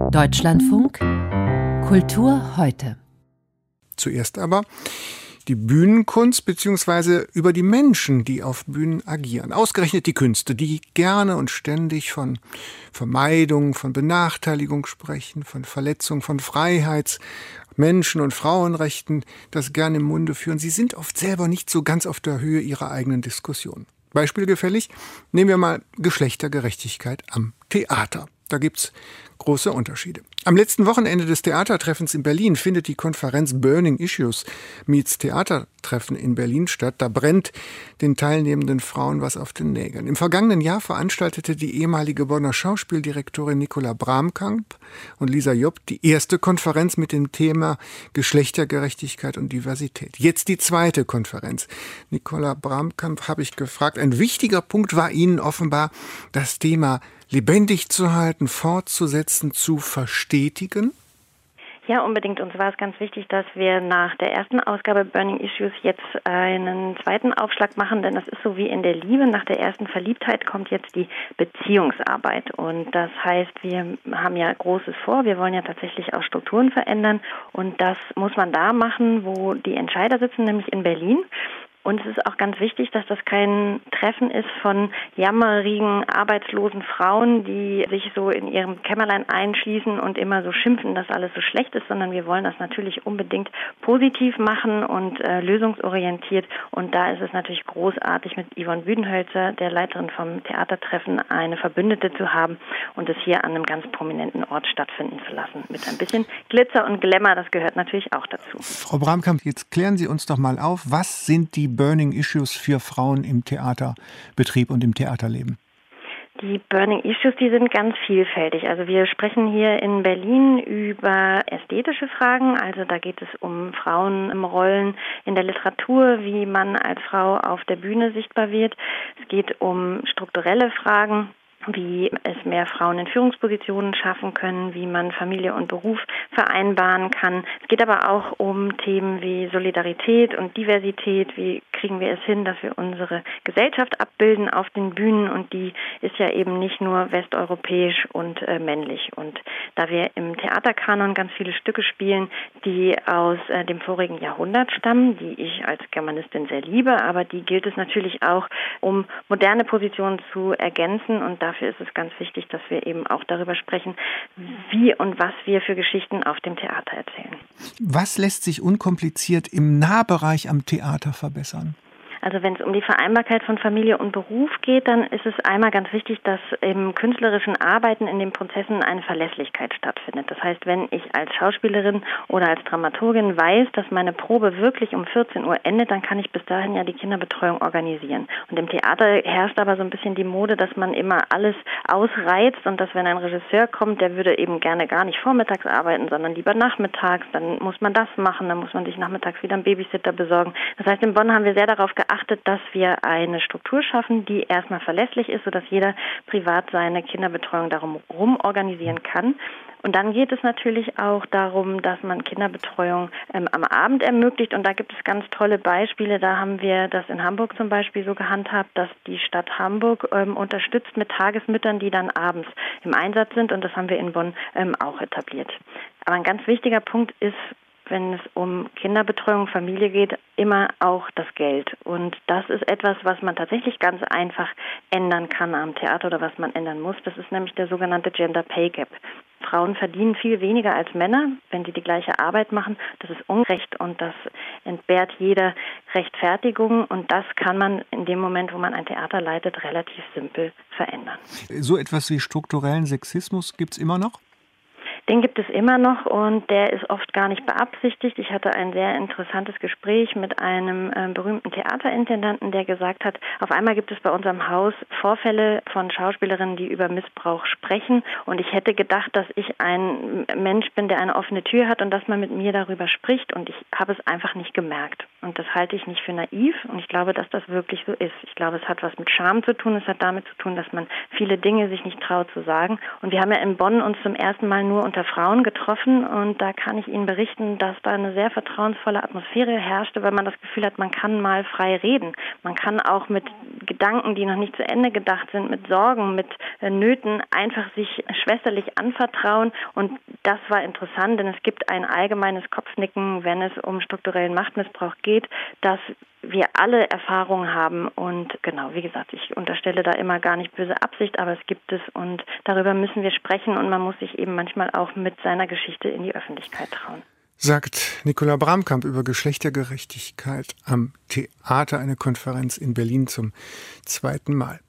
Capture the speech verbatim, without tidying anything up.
Deutschlandfunk Kultur heute. Zuerst aber die Bühnenkunst bzw. über die Menschen, die auf Bühnen agieren. Ausgerechnet die Künste, die gerne und ständig von Vermeidung, von Benachteiligung sprechen, von Verletzung von Freiheits-, Menschen- und Frauenrechten, das gerne im Munde führen. Sie sind oft selber nicht so ganz auf der Höhe ihrer eigenen Diskussion. Beispielgefällig nehmen wir mal Geschlechtergerechtigkeit am Theater. Da gibt's große Unterschiede. Am letzten Wochenende des Theatertreffens in Berlin findet die Konferenz Burning Issues meets Theatertreffen in Berlin statt. Da brennt den teilnehmenden Frauen was auf den Nägeln. Im vergangenen Jahr veranstaltete die ehemalige Bonner Schauspieldirektorin Nicola Bramkamp und Lisa Job die erste Konferenz mit dem Thema Geschlechtergerechtigkeit und Diversität. Jetzt die zweite Konferenz. Nicola Bramkamp habe ich gefragt. Ein wichtiger Punkt war Ihnen offenbar das Thema lebendig zu halten, fortzusetzen, zu verstetigen? Ja, unbedingt. Uns war es ganz wichtig, dass wir nach der ersten Ausgabe Burning Issues jetzt einen zweiten Aufschlag machen, denn das ist so wie in der Liebe. Nach der ersten Verliebtheit kommt jetzt die Beziehungsarbeit. Und das heißt, wir haben ja Großes vor. Wir wollen ja tatsächlich auch Strukturen verändern. Und das muss man da machen, wo die Entscheider sitzen, nämlich in Berlin. Und es ist auch ganz wichtig, dass das kein Treffen ist von jammerigen, arbeitslosen Frauen, die sich so in ihrem Kämmerlein einschließen und immer so schimpfen, dass alles so schlecht ist, sondern wir wollen das natürlich unbedingt positiv machen und äh, lösungsorientiert. Und da ist es natürlich großartig, mit Yvonne Büdenhölzer, der Leiterin vom Theatertreffen, eine Verbündete zu haben und es hier an einem ganz prominenten Ort stattfinden zu lassen. Mit ein bisschen Glitzer und Glamour, das gehört natürlich auch dazu. Frau Bramkamp, jetzt klären Sie uns doch mal auf, was sind die Burning Issues für Frauen im Theaterbetrieb und im Theaterleben? Die Burning Issues, die sind ganz vielfältig. Also wir sprechen hier in Berlin über ästhetische Fragen. Also da geht es um Frauenrollen in der Literatur, wie man als Frau auf der Bühne sichtbar wird. Es geht um strukturelle Fragen, wie es mehr Frauen in Führungspositionen schaffen können, wie man Familie und Beruf vereinbaren kann. Es geht aber auch um Themen wie Solidarität und Diversität. Wie kriegen wir es hin, dass wir unsere Gesellschaft abbilden auf den Bühnen? Und die ist ja eben nicht nur westeuropäisch und äh, männlich. Und da wir im Theaterkanon ganz viele Stücke spielen, die aus äh, dem vorigen Jahrhundert stammen, die ich als Germanistin sehr liebe, aber die gilt es natürlich auch, um moderne Positionen zu ergänzen. Und dafür ist es ganz wichtig, dass wir eben auch darüber sprechen, wie und was wir für Geschichten auf dem Theater erzählen. Was lässt sich unkompliziert im Nahbereich am Theater verbessern? Also wenn es um die Vereinbarkeit von Familie und Beruf geht, dann ist es einmal ganz wichtig, dass im künstlerischen Arbeiten in den Prozessen eine Verlässlichkeit stattfindet. Das heißt, wenn ich als Schauspielerin oder als Dramaturgin weiß, dass meine Probe wirklich um vierzehn Uhr endet, dann kann ich bis dahin ja die Kinderbetreuung organisieren. Und im Theater herrscht aber so ein bisschen die Mode, dass man immer alles ausreizt und dass, wenn ein Regisseur kommt, der würde eben gerne gar nicht vormittags arbeiten, sondern lieber nachmittags, dann muss man das machen, dann muss man sich nachmittags wieder einen Babysitter besorgen. Das heißt, in Bonn haben wir sehr darauf geachtet, achtet, dass wir eine Struktur schaffen, die erstmal verlässlich ist, sodass jeder privat seine Kinderbetreuung darum rum organisieren kann. Und dann geht es natürlich auch darum, dass man Kinderbetreuung ähm, am Abend ermöglicht. Und da gibt es ganz tolle Beispiele. Da haben wir das in Hamburg zum Beispiel so gehandhabt, dass die Stadt Hamburg ähm, unterstützt mit Tagesmüttern, die dann abends im Einsatz sind. Und das haben wir in Bonn ähm, auch etabliert. Aber ein ganz wichtiger Punkt ist, wenn es um Kinderbetreuung, Familie geht, immer auch das Geld. Und das ist etwas, was man tatsächlich ganz einfach ändern kann am Theater oder was man ändern muss. Das ist nämlich der sogenannte Gender Pay Gap. Frauen verdienen viel weniger als Männer, wenn sie die gleiche Arbeit machen. Das ist ungerecht und das entbehrt jeder Rechtfertigung. Und das kann man in dem Moment, wo man ein Theater leitet, relativ simpel verändern. So etwas wie strukturellen Sexismus gibt es immer noch? Den gibt es immer noch und der ist oft gar nicht beabsichtigt. Ich hatte ein sehr interessantes Gespräch mit einem äh, berühmten Theaterintendanten, der gesagt hat, auf einmal gibt es bei unserem Haus Vorfälle von Schauspielerinnen, die über Missbrauch sprechen. Und ich hätte gedacht, dass ich ein Mensch bin, der eine offene Tür hat und dass man mit mir darüber spricht. Und ich habe es einfach nicht gemerkt. Und das halte ich nicht für naiv. Und ich glaube, dass das wirklich so ist. Ich glaube, es hat was mit Scham zu tun. Es hat damit zu tun, dass man viele Dinge sich nicht traut zu sagen. Und wir haben ja in Bonn uns zum ersten Mal nur unter unter Frauen getroffen und da kann ich Ihnen berichten, dass da eine sehr vertrauensvolle Atmosphäre herrschte, weil man das Gefühl hat, man kann mal frei reden. Man kann auch mit Gedanken, die noch nicht zu Ende gedacht sind, mit Sorgen, mit äh, Nöten einfach sich schwesterlich anvertrauen und das war interessant, denn es gibt ein allgemeines Kopfnicken, wenn es um strukturellen Machtmissbrauch geht, dass wir alle Erfahrungen haben und genau, wie gesagt, ich unterstelle da immer gar nicht böse Absicht, aber es gibt es und darüber müssen wir sprechen und man muss sich eben manchmal auch mit seiner Geschichte in die Öffentlichkeit trauen. Sagt Nicola Bramkamp über Geschlechtergerechtigkeit am Theater, eine Konferenz in Berlin zum zweiten Mal.